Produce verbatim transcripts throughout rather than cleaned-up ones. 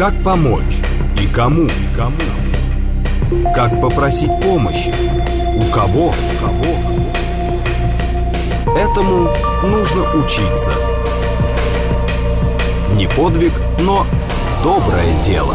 Как помочь и кому? И кому? Как попросить помощи? У кого? У кого? Этому нужно учиться. Не подвиг, но доброе дело.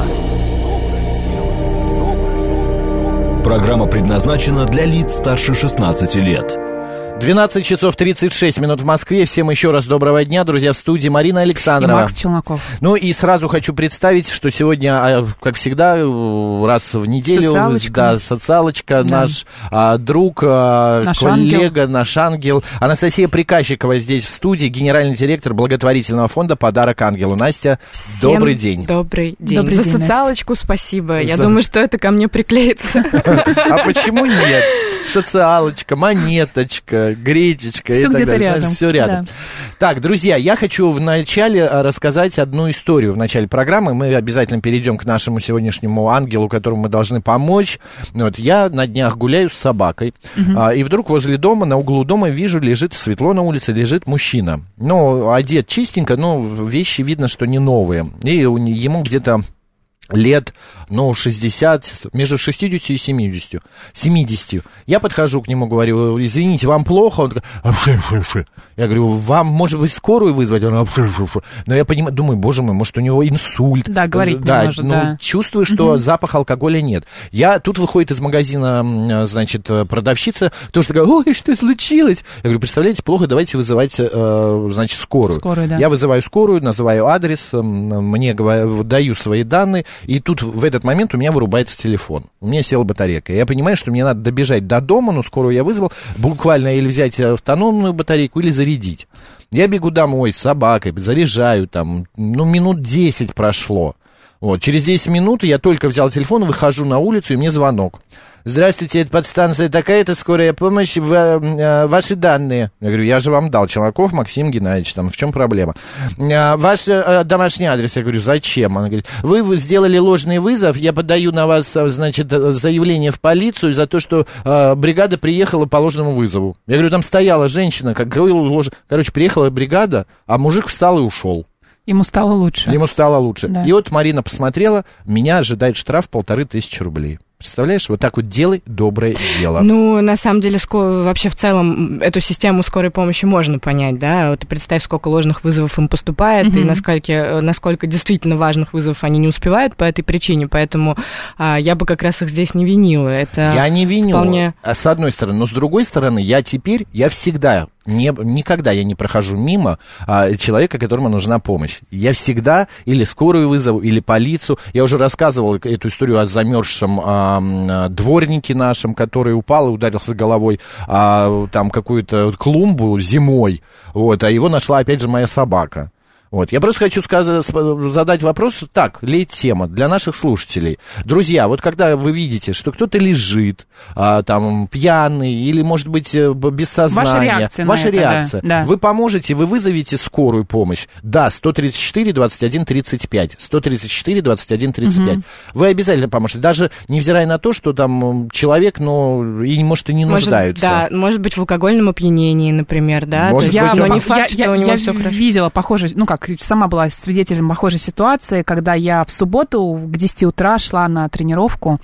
Программа предназначена для лиц старше шестнадцати лет. двенадцать часов тридцать шесть минут в Москве. Всем еще раз доброго дня, друзья, в студии Марина Александрова. И Макс Челноков. Ну и сразу хочу представить, что сегодня, как всегда, раз в неделю, социалочка, да, социалочка, да. наш а, друг, а, наш коллега, ангел. наш ангел. Анастасия Приказчикова здесь в студии, генеральный директор благотворительного фонда «Подарок ангелу». Настя, Всем добрый день. Добрый день. Добрый За день, социалочку Настя. Спасибо. Я За... думаю, что это ко мне приклеится. А почему нет? Социалочка, монеточка, гречечка все и так где-то далее. рядом. Знаешь, все рядом. Да. Так, друзья, я хочу вначале рассказать одну историю в начале программы. Мы обязательно перейдем к нашему сегодняшнему ангелу, которому мы должны помочь. Вот, я на днях гуляю с собакой, угу. а, и вдруг возле дома, на углу дома вижу, лежит, светло на улице, лежит мужчина. Ну, одет чистенько, но вещи видно, что не новые. И ему где-то лет, ну, шестьдесят, между шестьюдесятью и семьюдесятью. семьдесят. Я подхожу к нему, говорю, извините, вам плохо? Он такой, я говорю, вам, может быть, скорую вызвать? Он, но я понимаю, думаю, боже мой, может, у него инсульт. Да, говорить да, не может, ну, да. Чувствую, что угу. запах алкоголя нет. Я, тут выходит из магазина, значит, продавщица, тоже такая, ой, что случилось? Я говорю, представляете, плохо, давайте вызывать, значит, скорую. Скорую, да. Я вызываю скорую, называю адрес, мне говорю, даю свои данные. И тут в этот момент у меня вырубается телефон. У меня села батарейка. Я понимаю, что мне надо добежать до дома, но скорую я вызвал, буквально или взять автономную батарейку, или зарядить. Я бегу домой с собакой, заряжаю там, ну, минут десять прошло. Вот. Через десять минут я только взял телефон, выхожу на улицу, и мне звонок. Здравствуйте, это подстанция такая-то, скорая помощь, в, э, ваши данные. Я говорю, я же вам дал, Челноков Максим Геннадьевич, там, в чем проблема? Э, ваш э, домашний адрес. Я говорю, зачем? Она говорит, вы, вы сделали ложный вызов, я подаю на вас, значит, заявление в полицию за то, что э, бригада приехала по ложному вызову. Я говорю, там стояла женщина, как лож... короче, приехала бригада, а мужик встал и ушел. Ему стало лучше. Ему стало лучше. Да. И вот Марина посмотрела, меня ожидает штраф полторы тысячи рублей. Представляешь, вот так вот делай доброе дело. Ну, на самом деле, вообще в целом эту систему скорой помощи можно понять, да? Вот представь, сколько ложных вызовов им поступает, mm-hmm. и насколько, насколько действительно важных вызовов они не успевают по этой причине, поэтому а, я бы как раз их здесь не винила. Это я не виню, вполне... с одной стороны, но с другой стороны, я теперь, я всегда... Не, никогда я не прохожу мимо а, человека, которому нужна помощь. Я всегда или скорую вызову, или полицию. Я уже рассказывал эту историю о замерзшем а, дворнике нашем, который упал и ударился головой а, там какую-то клумбу зимой. Вот, а его нашла опять же моя собака. Вот. Я просто хочу сказать, задать вопрос, так, лейтема для наших слушателей. Друзья, вот когда вы видите, что кто-то лежит, а, там, пьяный или, может быть, без сознания. Ваша реакция. Ваша это, реакция. Да, да. Вы поможете, вы вызовете скорую помощь. Да, сто тридцать четыре двадцать один тридцать пять. сто тридцать четыре двадцать один тридцать пять. Угу. Вы обязательно поможете. Даже невзирая на то, что там человек, ну, и, может, и не может, нуждается. Да, может быть, в алкогольном опьянении, например, да. Может То есть, быть, но он... не факт, я, что я, у него я все хорошо. видела похожую, ну как, сама была свидетелем похожей ситуации, когда я в субботу к десяти утра шла на тренировку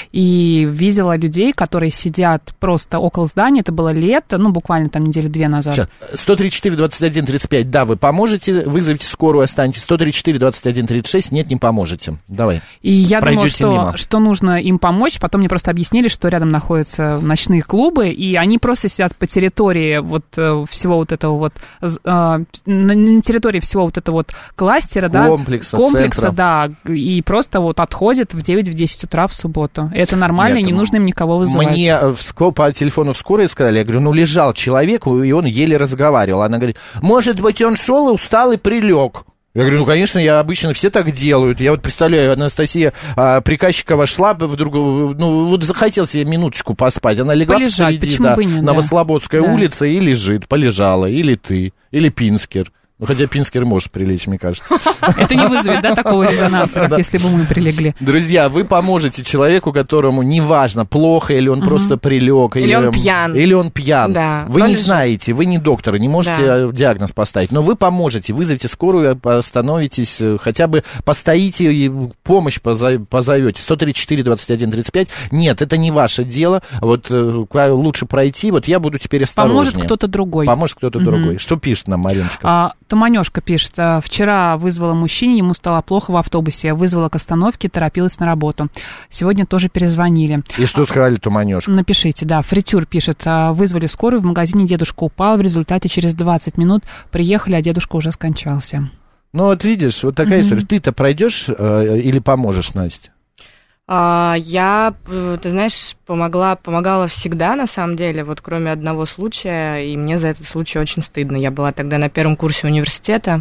и видела людей, которые сидят просто около здания, это было лето, ну буквально там недели две назад. Сейчас. сто тридцать четыре двадцать один тридцать пять, да, вы поможете, вызовите скорую, останетесь. сто тридцать четыре двадцать один тридцать шесть, нет, не поможете. Давай. И я думала, что, что нужно им помочь, потом мне просто объяснили, что рядом находятся ночные клубы, и они просто сидят по территории вот всего вот этого вот, на территории всего вот этого вот кластера, комплекса, да, комплекса, центра. Да, и просто вот отходят в девять-десять утра в субботу. Это нормально, Нет, и не нужно им никого вызывать. Мне в, по телефону в скорой сказали, я говорю, ну лежал человек, и он еле разговаривал. Она говорит, может быть, он шел и устал и прилег. Я говорю, ну, конечно, я обычно все так делают. Я вот представляю, Анастасия а, Приказчикова шла бы вдруг, ну, вот захотел себе минуточку поспать. Она легла полежать, посреди, да, не, Новослободская да. улица и лежит, полежала. Или ты, или Пинскер. Ну, хотя Пинскер может прилечь, мне кажется. Это не вызовет, да, такого резонанса, как если бы мы прилегли. Друзья, вы поможете человеку, которому неважно, плохо, или он просто прилег. Или он пьян. Или он пьян. Да. Вы не же... знаете, вы не доктор, не можете да. диагноз поставить, но вы поможете, вызовите скорую, остановитесь, хотя бы постоите и помощь позовете. сто тридцать четыре двадцать один тридцать пять. Нет, это не ваше дело. Вот лучше пройти. Вот я буду теперь осторожнее. Поможет кто-то другой. Поможет кто-то mm-hmm. другой. Что пишет нам Мариночка? А, Туманёшка пишет. Вчера вызвала мужчине, ему стало плохо в автобусе. Вызвала к остановке, торопилась на работу. Сегодня тоже перезвонили. И что сказали Туманёшка? Напишите, да. Фритюр пишет. Вызвали скорую, в магазине дедушка упал. В результате через двадцать минут приехали, а дедушка уже скончался. Ну вот видишь, вот такая mm-hmm. история. Ты-то пройдешь э, или поможешь, Настя? А, я, ты знаешь, помогла, помогала всегда, на самом деле, вот кроме одного случая, и мне за этот случай очень стыдно. Я была тогда на первом курсе университета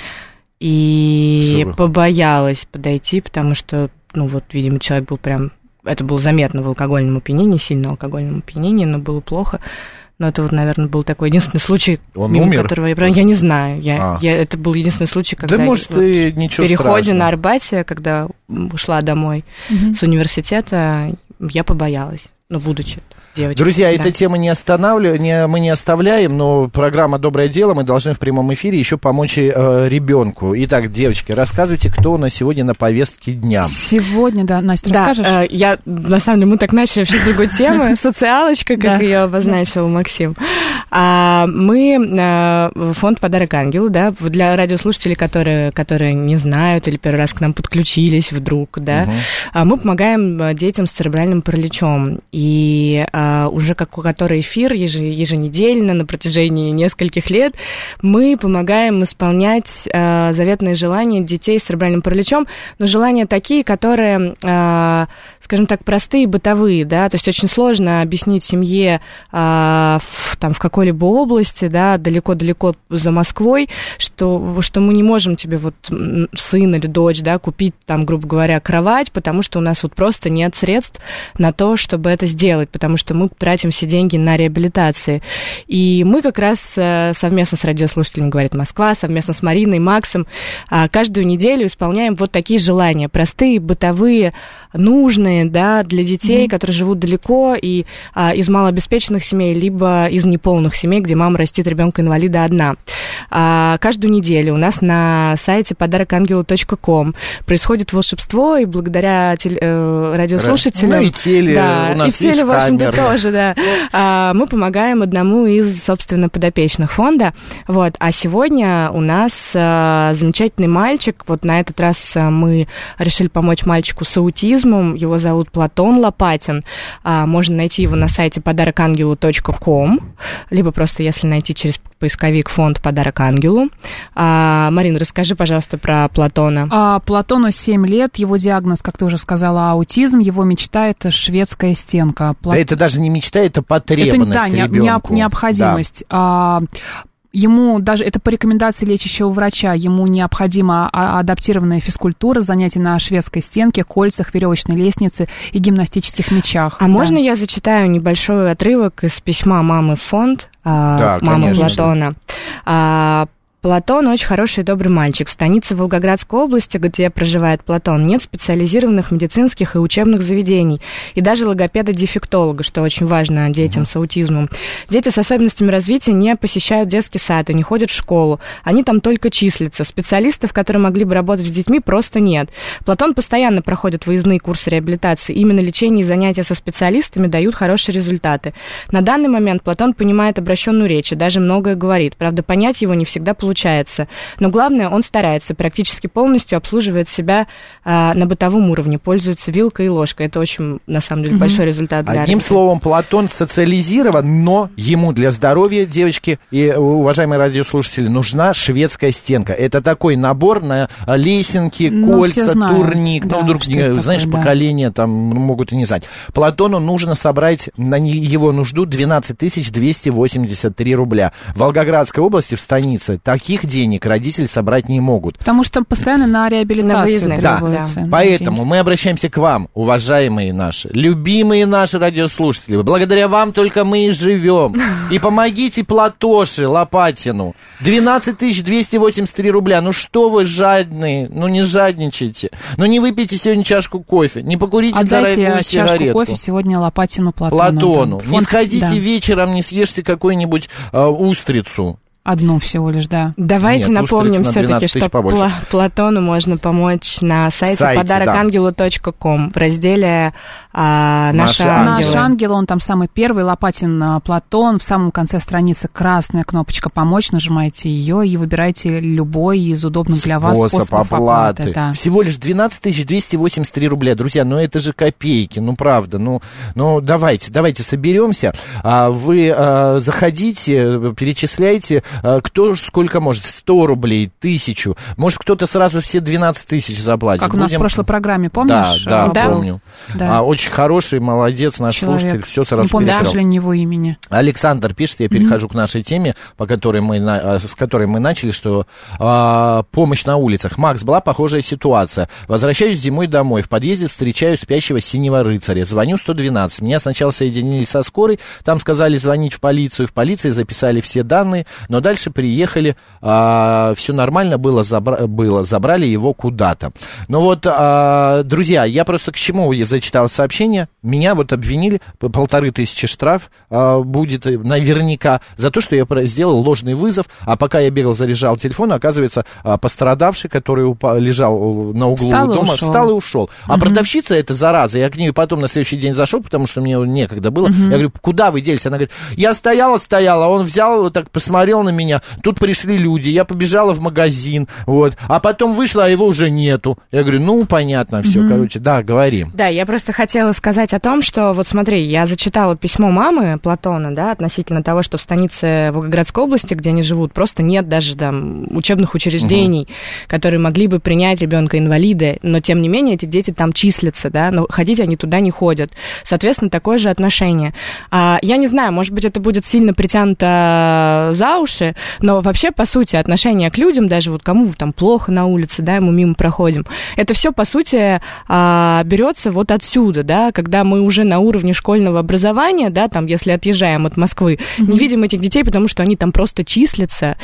и Чтобы? побоялась подойти, потому что, ну вот, видимо, человек был прям, это было заметно в алкогольном опьянении, сильно алкогольном опьянении, но было плохо. Но это вот, наверное, был такой единственный случай, Он мимо умер? которого я... Я не знаю. Я, а. я, это был единственный случай, когда да, может, я вот, и ничего в переходе страшного. на Арбате, когда шла домой угу. с университета, я побоялась, ну, будучи девочкой. Друзья, да. эта тема не останавливаем, не, мы не оставляем, но программа «Доброе дело», мы должны в прямом эфире еще помочь э, ребенку. Итак, девочки, рассказывайте, кто у нас сегодня на повестке дня. Сегодня, да, Настя, да, расскажешь? Э, я, на самом деле, мы так начали вообще с другой темы, социалочка, как ее обозначил Максим. Мы, фонд «Подарок ангелу», да, для радиослушателей, которые, которые не знают или первый раз к нам подключились вдруг, да, мы помогаем детям с церебральным параличом. И уже как, который эфир еженедельно на протяжении нескольких лет мы помогаем исполнять э, заветные желания детей с церебральным параличом, но желания такие, которые, э, скажем так, простые, бытовые, да, то есть очень сложно объяснить семье э, в, там, в какой-либо области, да, далеко-далеко за Москвой, что, что мы не можем тебе вот сын или дочь, да, купить там, грубо говоря, кровать, потому что у нас вот просто нет средств на то, чтобы это сделать, потому что мы тратим все деньги на реабилитации. И мы как раз совместно с радиослушателями «Говорит Москва», совместно с Мариной, Максом, каждую неделю исполняем вот такие желания, простые, бытовые, нужные, да, для детей, mm-hmm. которые живут далеко и а, из малообеспеченных семей, либо из неполных семей, где мама растит ребенка-инвалида одна. А, каждую неделю у нас на сайте подарок ангелу точка ком происходит волшебство, и благодаря теле, э, радиослушателям... Ну и теле, да, у нас и теле, есть в общем-то, камеры. тоже, да. А, мы помогаем одному из, собственно, подопечных фонда. Вот. А сегодня у нас а, замечательный мальчик. Вот на этот раз а, мы решили помочь мальчику с аутизмом. Его зовут Платон Лопатин. А, можно найти его на сайте подарок ангелу точка ком, либо просто, если найти через поисковик фонд «Подарок ангелу». А, Марин, расскажи, пожалуйста, про Платона. А, Платону семь лет, его диагноз, как ты уже сказала, аутизм, его мечта — это шведская стенка. Плат... Да это даже не мечта, это потребность это, да, ребенку. Необходимость. Да. А, ему даже, это по рекомендации лечащего врача, ему необходима адаптированная физкультура, занятия на шведской стенке, кольцах, веревочной лестнице и гимнастических мячах. А да. можно я зачитаю небольшой отрывок из письма мамы в фонд, да, мамы конечно. Платона? А, Платон очень хороший и добрый мальчик. В станице Волгоградской области, где проживает Платон, нет специализированных медицинских и учебных заведений, и даже логопеда-дефектолога, что очень важно детям с аутизмом. Дети с особенностями развития не посещают детский сад и не ходят в школу. Они там только числятся. Специалистов, которые могли бы работать с детьми, просто нет. Платон постоянно проходит выездные курсы реабилитации. Именно лечение и занятия со специалистами дают хорошие результаты. На данный момент Платон понимает обращенную речь и даже многое говорит. Правда, понять его не всегда получается. Получается. Но главное, он старается, практически полностью обслуживает себя а, на бытовом уровне, пользуется вилкой и ложкой. Это очень, на самом деле, mm-hmm. большой результат для Одним родителей. словом, Платон социализирован, но ему для здоровья, девочки и уважаемые радиослушатели, нужна шведская стенка. Это такой набор на лесенки, ну, кольца, турник. Да, ну, вдруг, знаешь, такое, поколения да. там могут и не знать. Платону нужно собрать на его нужду двенадцать тысяч двести восемьдесят три рубля. В Волгоградской области, в станице, так никаких денег родители собрать не могут. Потому что постоянно на реабилитацию На требуется. Да, поэтому мы обращаемся к вам, уважаемые наши, любимые наши радиослушатели. Благодаря вам только мы и живем. И помогите Платоше Лопатину. двенадцать тысяч двести восемьдесят три рубля. Ну что вы жадные? Ну не жадничайте. Ну не выпейте сегодня чашку кофе. Не покурите Отдайте дорогую чашку сигаретку. кофе сегодня Лопатину Платону. Платону. Да. Не Фонд- сходите да. вечером, не съешьте какую-нибудь э, устрицу. Одну всего лишь, да. Давайте Нет, напомним устриц на все-таки, двенадцать тысяч что побольше. Пла- Платону можно помочь на сайте, Сайте, подарок ангелу точка ком в разделе а, «Наши Наши ангелы». Наш ангел, он там самый первый, Лопатин а, Платон. В самом конце страницы красная кнопочка «Помочь», нажимаете ее и выбираете любой из удобных для вас Способ способов оплаты. оплаты. Да. Всего лишь двенадцать тысяч двести восемьдесят три рубля. Друзья, ну это же копейки, ну правда. Ну, ну давайте, давайте соберемся. А, вы а, заходите, перечисляйте, а, кто сколько может. сто рублей, тысячу. Может, кто-то сразу все двенадцать тысяч заплатит. Как у нас Будем... в прошлой программе, помнишь? Да, да, Да. помню. Да. А, очень хороший, молодец наш Человек. слушатель. Все сразу Не помню, к перечислял. сожалению, его имени. Александр пишет, я перехожу mm-hmm. к нашей теме, по которой мы, на- с которой мы начали, что а, помощь на улицах. Макс, была похожая ситуация. Возвращаюсь зимой домой, в подъезде встречаю спящего синего рыцаря. Звоню сто двенадцать. Меня сначала соединили со скорой, там сказали звонить в полицию. В полиции записали все данные, но дальше приехали, а, все нормально было, забра- было, забрали его куда-то. Но вот, а, друзья, я просто к чему я зачитал сообщение. Меня вот обвинили, полторы тысячи штраф а, будет наверняка за то, что я сделал ложный вызов, а пока я бегал, заряжал телефон, оказывается, а, пострадавший, который упал, лежал на углу Встал и дома, ушел. встал и ушел. А Мгм. продавщица эта зараза, я к ней потом на следующий день зашел, потому что мне некогда было. Мгм. Я говорю, куда вы делись? Она говорит, я стояла, стояла, он взял, вот так посмотрел на меня, тут пришли люди, я побежала в магазин, вот, а потом вышла, а его уже нету. Я говорю, ну, понятно, все, Мгм. короче, да, говори. Да, я просто хотела сказать о том, что, вот смотри, я зачитала письмо мамы Платона, да, относительно того, что в станице Волгоградской области, где они живут, просто нет даже там учебных учреждений, угу. которые могли бы принять ребенка-инвалида, но, тем не менее, эти дети там числятся, да, но ходить они туда не ходят. Соответственно, такое же отношение. А, я не знаю, может быть, это будет сильно притянуто за уши, но вообще, по сути, отношение к людям, даже вот кому там плохо на улице, да, мы мимо проходим, это все, по сути, а, берется вот отсюда, да, когда мы уже на уровне школьного образования, да, там, если отъезжаем от Москвы, mm-hmm. не видим этих детей, потому что они там просто числятся,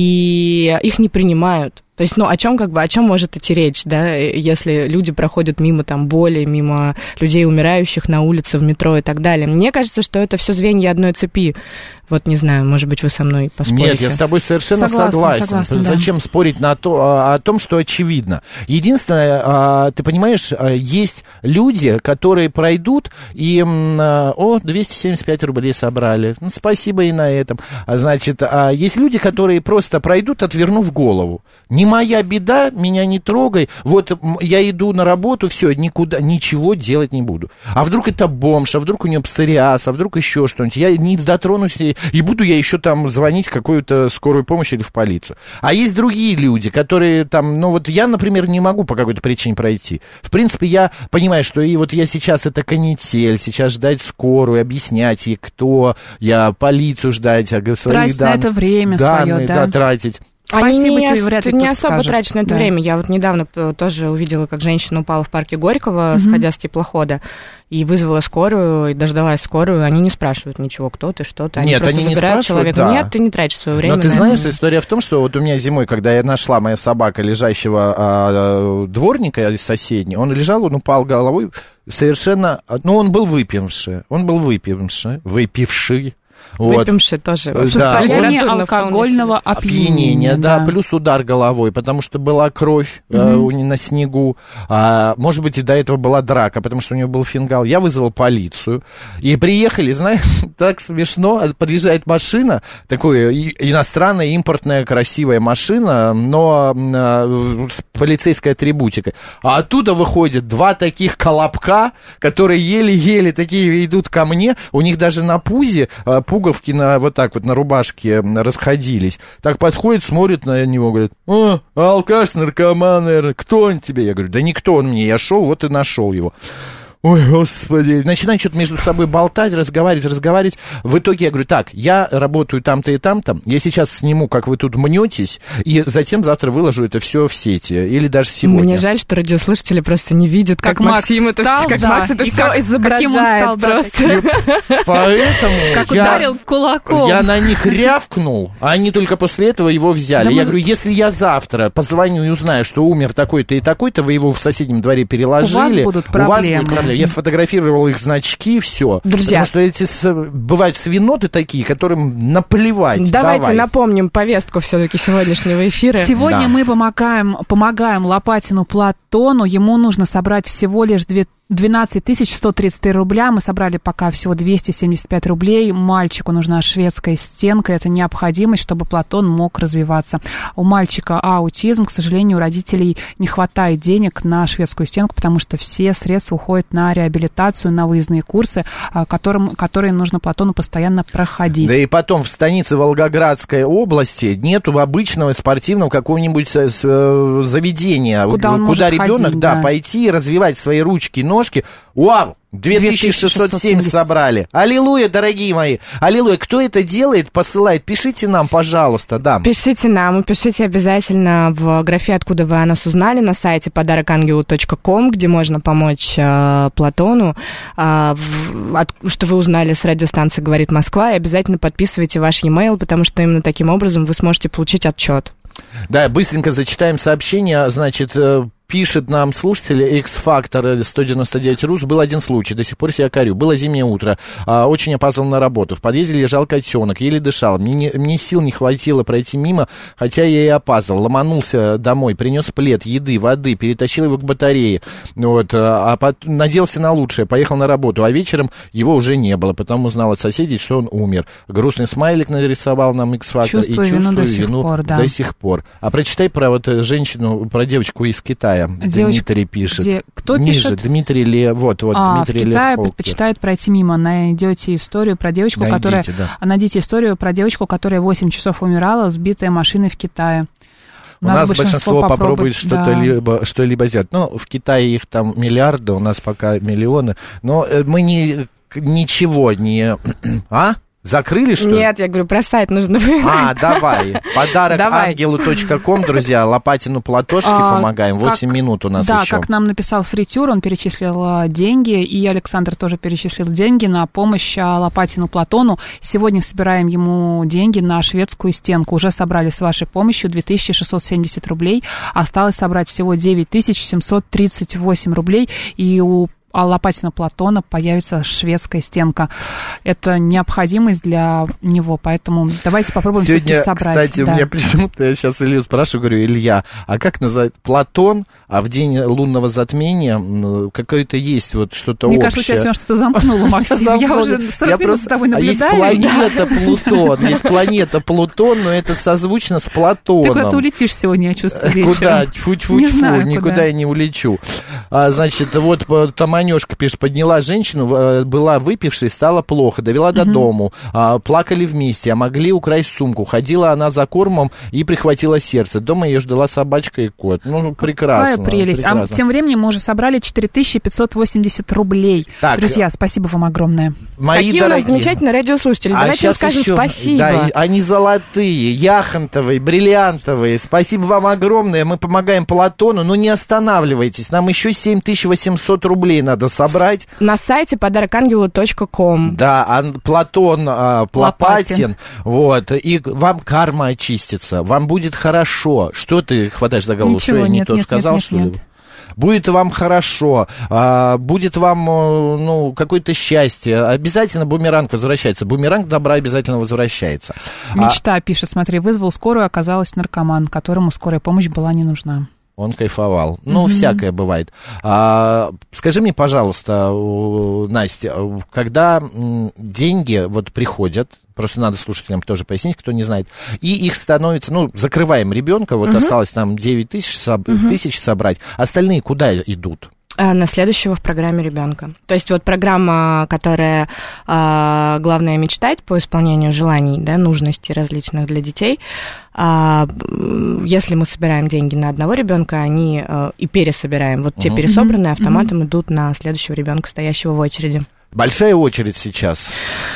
и их не принимают. То есть, ну, о чем как бы, о чем может идти речь, да, если люди проходят мимо там боли, мимо людей умирающих на улице, в метро и так далее. Мне кажется, что это все звенья одной цепи. Вот, не знаю, может быть, вы со мной поспорите. Нет, я с тобой совершенно Согласна, согласен. согласна, да. Зачем спорить на то, о том, что очевидно? Единственное, ты понимаешь, есть люди, которые пройдут, и, о, двести семьдесят пять рублей собрали. Ну, спасибо и на этом. Значит, есть люди, которые просто пройдут, отвернув голову. Не моя беда, меня не трогай. Вот я иду на работу, все, никуда, ничего делать не буду. А вдруг это бомж, а вдруг у него псориаз, а вдруг еще что-нибудь. Я не дотронусь, и буду я еще там звонить в какую-то скорую помощь или в полицию. А есть другие люди, которые там, ну вот я, например, не могу по какой-то причине пройти. В принципе, я понимаю, что и вот я сейчас это канитель, сейчас ждать скорую, объяснять ей, кто, я полицию ждать, свои тратить дан... на это время данные, свое, да. да, тратить. Спасибо, Они не, тебе вряд ли не кто-то особо скажет. тратят на это Да. время. Я вот недавно тоже увидела, как женщина упала в парке Горького, Мгм. сходя с теплохода, и вызвала скорую, и дождалась скорую. Они не спрашивают ничего, кто ты, что ты. Они Нет, просто они не забирают спрашивают, человека. да. Нет, ты не тратишь свое время. Но ты на знаешь, это. история в том, что вот у меня зимой, когда я нашла моя собака, лежащего а, дворника из соседней, он лежал, он упал головой совершенно... Ну, он был выпивший, он был выпивший, выпивший. Вот. Выпивший тоже. Вообще, Да, Состояние литературно вполне алкогольного себе. опьянения. Опьянение, да, плюс удар головой, потому что была кровь э, у не- на снегу, а, может быть, и до этого была драка, потому что у него был фингал. Я вызвал полицию, и приехали, знаешь, так смешно, подъезжает машина, такая и- иностранная, импортная, красивая машина, но э, с полицейской атрибутикой. А оттуда выходят два таких колобка, которые еле-еле такие идут ко мне, у них даже на пузе э, пуговки на, вот так вот на рубашке расходились. Так подходит, смотрит на него, говорит, о, алкаш, наркоман, наверное, кто он тебе? Я говорю, да никто он мне, я шел, вот и нашел его. Ой, господи. Начинают что-то между собой болтать, разговаривать, разговаривать. В итоге я говорю, так, я работаю там-то и там-то, я сейчас сниму, как вы тут мнетесь, и затем завтра выложу это все в сети, или даже сегодня. Мне жаль, что радиослушатели просто не видят, как, как Максим это, встал, как да, Макс это все как, изображает стал, просто. Да, поэтому как я, ударил кулаком. Я на них рявкнул, а они только после этого его взяли. Да я мы... говорю, если я завтра позвоню и узнаю, что умер такой-то и такой-то, вы его в соседнем дворе переложили, у вас будут проблемы. У вас будут проблемы. Я сфотографировал их значки, все. Друзья. Потому что эти бывают свиноты такие, которым наплевать. Давайте Давай. напомним повестку все-таки сегодняшнего эфира. Сегодня да. мы помогаем, помогаем Лопатину Платону. Ему нужно собрать всего лишь две двенадцать тысяч сто тридцать три рубля. Мы собрали пока всего двести семьдесят пять рублей. Мальчику нужна шведская стенка. Это необходимость, чтобы Платон мог развиваться. У мальчика аутизм. К сожалению, у родителей не хватает денег на шведскую стенку, потому что все средства уходят на реабилитацию, на выездные курсы, которым, которые нужно Платону постоянно проходить. Да и потом в станице Волгоградской области нету обычного спортивного какого-нибудь заведения, куда, куда ребенок ходить, да, да. пойти и развивать свои ручки, ножки. Вау! две тысячи шестьсот семь собрали. Аллилуйя, дорогие мои. Аллилуйя. Кто это делает, посылает? Пишите нам, пожалуйста, да. Пишите нам, и пишите обязательно в графе, откуда вы о нас узнали, на сайте подарок ангелу точка ком, где можно помочь э, Платону, э, в, от, что вы узнали с радиостанции «Говорит Москва», и обязательно подписывайте ваш e-mail, потому что именно таким образом вы сможете получить отчет. Да, быстренько зачитаем сообщение, значит... Пишет нам слушатель X-Factor сто девяносто девять Рус. Был один случай, до сих пор себя корю. Было зимнее утро, а, очень опаздывал на работу. В подъезде лежал котенок, еле дышал. Мне, не, мне сил не хватило пройти мимо, хотя я и опаздывал. Ломанулся домой, принес плед, еды, воды, перетащил его к батарее. Вот, а под, надеялся на лучшее, поехал на работу. А вечером его уже не было, потом узнал от соседей, что он умер. Грустный смайлик нарисовал нам X-Factor. Чувствую и чувствую вину до сих вину пор, да. до сих пор. А прочитай про вот женщину, про девочку из Китая. Девочка, Дмитрий пишет. Где, кто Ниже, пишет? Дмитрий Ле... Вот, вот, а, Дмитрий в Китае Лехолкер. предпочитают пройти мимо. Найдете историю про девочку, Найдите, которая... да. Найдите историю про девочку, которая восемь часов умирала, сбитая машиной в Китае. У, у нас, нас большинство, большинство попробует что-то да. либо, что-либо сделать. Ну, в Китае их там миллиарды, у нас пока миллионы. Но мы не, ничего не... А? Закрыли, что ли? Нет, я говорю, про сайт нужно... А, давай. Подарок ангелу точка ком, друзья. Лопатину Платошке а, помогаем. восемь как, минут у нас да, еще. Да, как нам написал Фритюр, он перечислил деньги, и Александр тоже перечислил деньги на помощь Лопатину Платону. Сегодня собираем ему деньги на шведскую стенку. Уже собрали с вашей помощью две тысячи шестьсот семьдесят рублей. Осталось собрать всего девять тысяч семьсот тридцать восемь рублей. И у а Лопатина Платона появится шведская стенка. Это необходимость для него, поэтому давайте попробуем сегодня, все-таки собрать. Кстати, да. у меня почему-то, я сейчас Илью спрашиваю, говорю, Илья, а как называют Платон, а в день лунного затмения какое-то есть вот что-то Мне общее. Мне кажется, у тебя сегодня что-то замкнуло, Максим. Я уже сорок минут с тобой наблюдаю. Есть планета Плутон, есть планета Плутон, но это созвучно с Платоном. Ты куда-то улетишь сегодня, я чувствую, вечером. Куда? Тьфу-тьфу-тьфу, никуда я не улечу. Значит, вот Тома Манюшка пишет, подняла женщину, была выпившей, стало плохо, довела до uh-huh. дому, а, плакали вместе, а могли украсть сумку. Ходила она за кормом и прихватила сердце. Дома ее ждала собачка и кот. Ну, прекрасно. Какая прелесть. Прекрасно. А тем временем мы уже собрали четыре тысячи пятьсот восемьдесят рублей. Так, друзья, спасибо вам огромное. Мои Какие дорогие. У нас замечательные радиослушатели. А Давайте им скажем еще, спасибо. Да, они золотые, яхонтовые, бриллиантовые. Спасибо вам огромное. Мы помогаем Платону, но не останавливайтесь. Нам еще семь тысяч восемьсот рублей надо собрать. На сайте подарок ангелу точка ком. Да, а, Платон а, Лопатин. Вот, и вам карма очистится, вам будет хорошо. Что ты хватаешь за голову? Ничего, что я нет, не то нет, сказал, нет, что нет, ли? Будет вам хорошо, а, будет вам, ну, какое-то счастье. Обязательно бумеранг возвращается. Бумеранг добра обязательно возвращается. Мечта, а... пишет, смотри, вызвал скорую, оказалась наркоман, которому скорая помощь была не нужна. Он кайфовал. Ну, mm-hmm. всякое бывает. А, скажи мне, пожалуйста, Настя, когда деньги вот приходят, просто надо слушателям тоже пояснить, кто не знает, и их становится, ну, закрываем ребенка, вот mm-hmm. осталось там девять тысяч, соб- mm-hmm. тысяч собрать, остальные куда идут? На следующего в программе ребенка. То есть вот программа, которая а, главное мечтать по исполнению желаний, да, нужностей различных для детей. А, если мы собираем деньги на одного ребенка, они а, и пересобираем. Вот те uh-huh. пересобранные автоматом uh-huh. идут на следующего ребенка, стоящего в очереди. Большая очередь сейчас.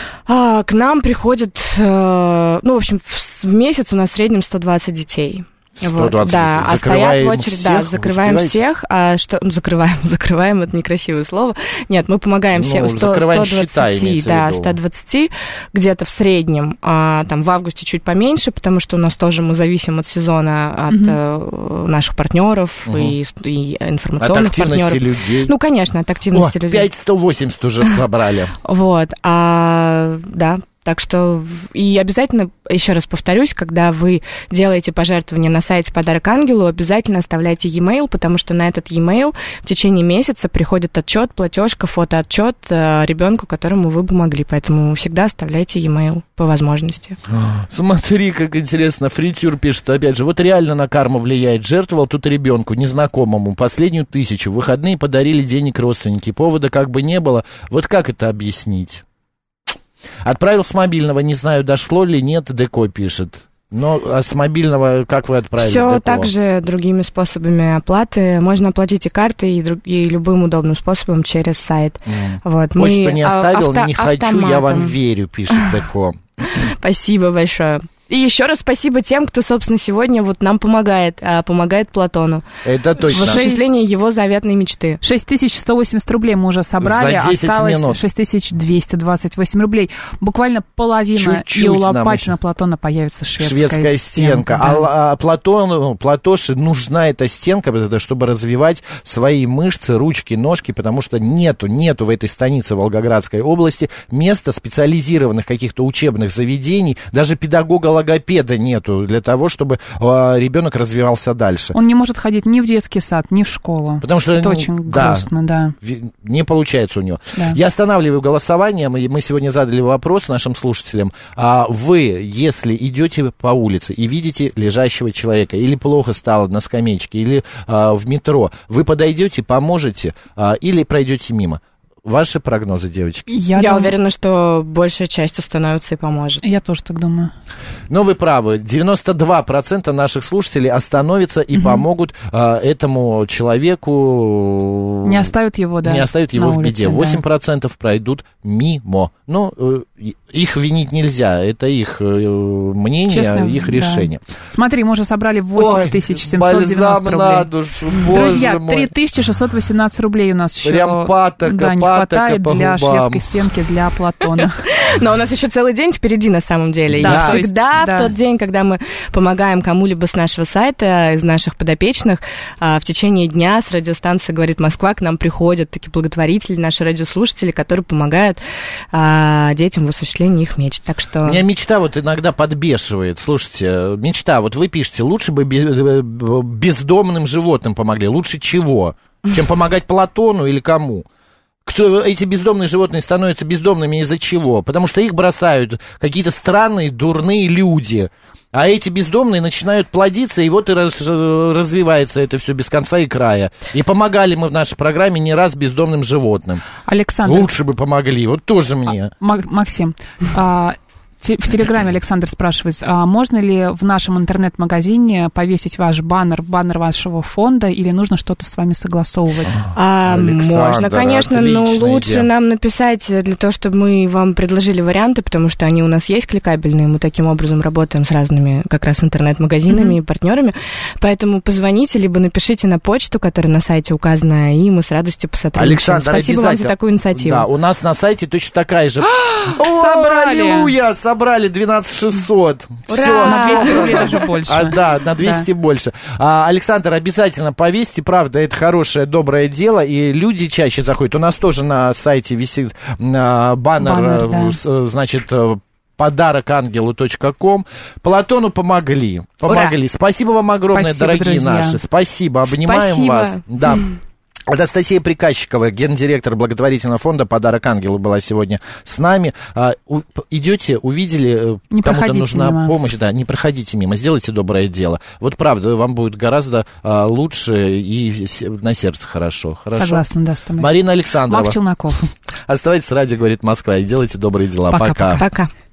А, к нам приходит, ну, в общем, в месяц у нас в среднем сто двадцать детей. сто двадцать. Вот, да, а стоят в очередь, всех? Да, закрываем всех, а что, ну, закрываем, закрываем, это некрасивое слово. Нет, мы помогаем всем, ну, сто, закрываем сто двадцать, счета, да, сто двадцать, где-то в среднем, а, там в августе чуть поменьше, потому что у нас тоже мы зависим от сезона, от uh-huh. э, наших партнеров uh-huh. и, и информационных партнеров. От активности людей. Ну, конечно, от активности О, людей. пять сто восемьдесят уже собрали. Вот, а, да. Так что и обязательно, еще раз повторюсь, когда вы делаете пожертвование на сайте «Подарок ангелу», обязательно оставляйте e-mail, потому что на этот e-mail в течение месяца приходит отчет, платежка, фотоотчет ребенку, которому вы помогли. Поэтому всегда оставляйте e-mail по возможности. Смотри, как интересно. Фритюр пишет, опять же, вот реально на карму влияет. Жертвовал тут ребенку, незнакомому, последнюю тысячу. В выходные подарили денег родственники. Повода как бы не было. Вот как это объяснить? Отправил с мобильного, не знаю, дошло ли, нет, Деко пишет. Но а с мобильного как вы отправили? Все Деко? также другими способами оплаты. Можно оплатить и картой, и, друг, и любым удобным способом через сайт. Mm. Вот. Почту Мы не оставил, авто, не хочу, автоматом. Я вам верю, пишет Деко. Спасибо большое. И еще раз спасибо тем, кто, собственно, сегодня вот нам помогает, а, помогает Платону. Это точно. В осуществлении его заветной мечты. шесть тысяч сто восемьдесят рублей мы уже собрали, за десять осталось минут. шесть тысяч двести двадцать восемь рублей. Буквально половина, Чуть-чуть и у Лопатина Платона появится шведская, шведская стенка. стенка. Да. А, а Платону, Платоше нужна эта стенка, чтобы развивать свои мышцы, ручки, ножки, потому что нету, нету в этой станице Волгоградской области места специализированных каких-то учебных заведений, даже педагога-логопеда нет для того, чтобы э, ребенок развивался дальше. Он не может ходить ни в детский сад, ни в школу. Потому что это ну, очень да, грустно, да. Не получается у него. Да. Я останавливаю голосование. Мы, мы сегодня задали вопрос нашим слушателям. А вы, если идете по улице и видите лежащего человека, или плохо стало на скамеечке, или а, в метро, вы подойдете, поможете а, или пройдете мимо? Ваши прогнозы, девочки? Я, Я дум... уверена, что большая часть остановится и поможет. Я тоже так думаю. Но вы правы. девяносто два процента наших слушателей остановятся и угу. помогут а, этому человеку... Не оставят его, да, Не оставят его в улице, беде. восемь процентов да. пройдут мимо. Ну, их винить нельзя. Это их мнение, Честно, их решение. Да. Смотри, мы уже собрали восемь тысяч семьсот девяносто рублей. На душу, боже Друзья, мой. три тысячи шестьсот восемнадцать рублей у нас еще. Прям патока, да, не патока хватает по для губам. шведской стенки, для Платона. Но у нас еще целый день впереди, на самом деле. Да, И всегда да. в тот день, когда мы помогаем кому-либо с нашего сайта, из наших подопечных, в течение дня с радиостанции «Говорит Москва» к нам приходят такие благотворители, наши радиослушатели, которые помогают а, детям в осуществлении их мечт. Так что... Меня мечта вот иногда подбешивает. Слушайте, мечта, вот вы пишете, лучше бы бездомным животным помогли. Лучше чего? Чем помогать Платону или кому? Кто, эти бездомные животные становятся бездомными из-за чего? Потому что их бросают какие-то странные, дурные люди. А эти бездомные начинают плодиться, и вот и раз, развивается это все без конца и края. И помогали мы в нашей программе не раз бездомным животным. Александр. Лучше бы помогли, вот тоже мне. А, Максим, а... В Телеграме Александр спрашивает, а можно ли в нашем интернет-магазине повесить ваш баннер, баннер вашего фонда, или нужно что-то с вами согласовывать? А, можно, конечно, но лучше идея. Нам написать для того, чтобы мы вам предложили варианты, потому что они у нас есть кликабельные, мы таким образом работаем с разными как раз интернет-магазинами mm-hmm. и партнерами, поэтому позвоните, либо напишите на почту, которая на сайте указана, и мы с радостью посотрудничаем. Александр, спасибо вам за такую инициативу. Да, у нас на сайте точно такая же. Собрали! Аллилуйя! Собрали двенадцать тысяч шестьсот. Ура! Все, на двести рублей даже больше. А, да, на двести да. больше. А, Александр, обязательно повесьте, правда, это хорошее, доброе дело, и люди чаще заходят. У нас тоже на сайте висит а, баннер, баннер да. с, значит, подарок ангелу точка ком. Платону помогли. Помогли. Ура! Спасибо вам огромное, Спасибо, дорогие друзья. наши. Спасибо, обнимаем Спасибо. вас. Да. Анастасия Приказчикова, гендиректор благотворительного фонда «Подарок ангелу», была сегодня с нами. А, у, идете, увидели, не кому-то нужна мимо. помощь, да, не проходите мимо, сделайте доброе дело. Вот правда, вам будет гораздо а, лучше и на сердце хорошо. Хорошо? Согласна, да, с тобой. Marina Alexandrova. Марк Челноков. Оставайтесь с радио, говорит Москва, и делайте добрые дела. Пока. Пока. Пока.